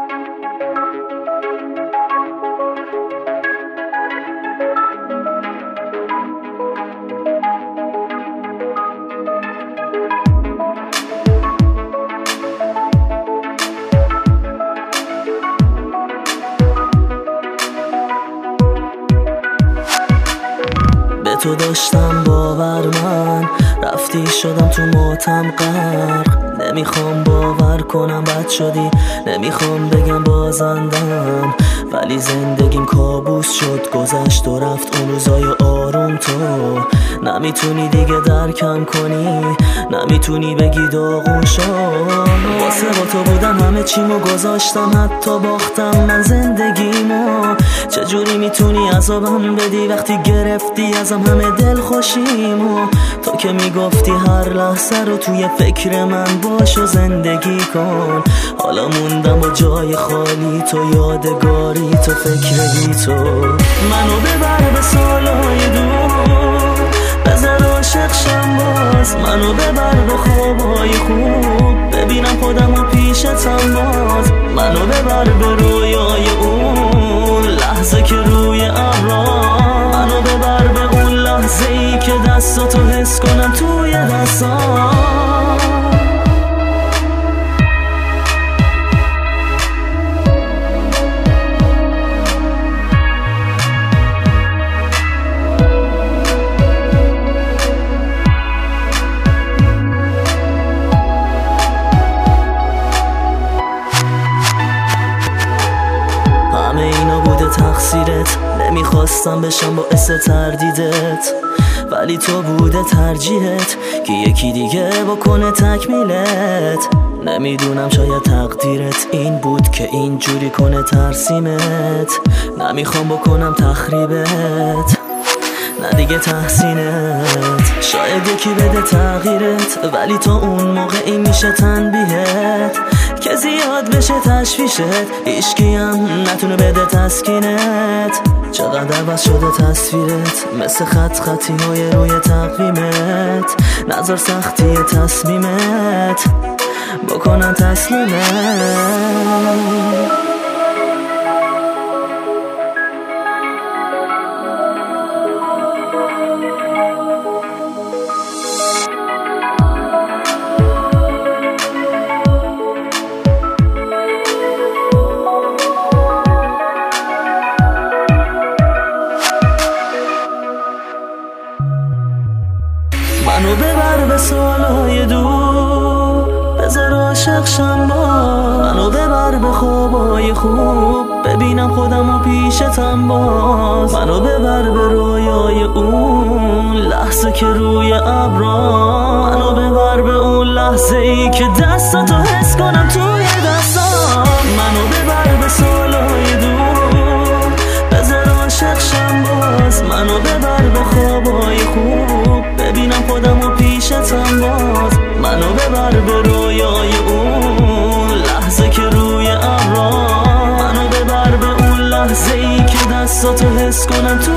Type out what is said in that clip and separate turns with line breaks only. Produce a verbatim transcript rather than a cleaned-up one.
تو داشتم باور، من رفتی شدم تو ماتم غرق. نمیخوام باور کنم بد شدی، نمیخوام بگم بازندم، ولی زندگیم کابوس شد، گذشت و رفت اون روزای آروم. تو نمیتونی دیگه درکم کنی، نمیتونی بگی داغون شد. واسه با تو بودم همه چیمو گذاشتم، حتی باختم من زندگیمو. چجوری میتونی عذابم بدی وقتی گرفتی ازم همه دل خوشیمو؟ تو که میگفتی هر لحظه رو توی فکر من باش و زندگی کن. حالا موندم با جای خالی، تو یادگاری، تو فکر بی تو. منو ببر به سالهای دور، بذار عاشق شم باز. منو ببر به خوابای خوب، ببینم خودمو پیشتم باز. منو ببر به رویای اون لحظه که روی ابرام. منو ببر به اون لحظه ای که دستاتو حس کنم توی دستام. همه اینا بوده تقصیرت، نمیخواستم بشم باعث تردیدت، ولی تو بوده ترجیحت که یکی دیگه بکنه تکمیلت. نمیدونم شاید تقدیرت این بود که اینجوری کنه ترسیمت. نمیخوام بکنم تخریبت، نه دیگه تحسینت. شاید یکی بده تغییرت، ولی تو اون موقع این میشه تنبیهت که زیاد بشه تشویشت. هیچکی هم نتونه بده تسکینت. چقدر عوض شده تصویرت، مثل خط خطی های روی تقویمت. نذار سختی تصمیمت بکنن تسلیمت. منو ببر به سالهای دور، بذار عاشق شم باز. منو ببر به خوابای خوب، ببینم خودمو پیشتم باز. منو ببر به رویای اون لحظه که روی ابرام. منو ببر به اون لحظه ای که دستاتو حس کنم توی دستام. منو ببر به سالهای دور، بذار عاشق شم باز. منو ببر به خوابای خوب، ببینم خودمو پیشتم باز. منو ببر به رویای اون لحظه که روی ابرام. منو ببر به اون لحظه ای که دستاتو حس کنم تو